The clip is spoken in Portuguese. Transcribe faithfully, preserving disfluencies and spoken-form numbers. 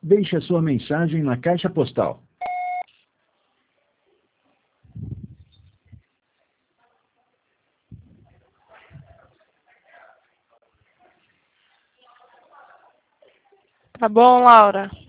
Deixe a sua mensagem na caixa postal. Tá bom, Laura.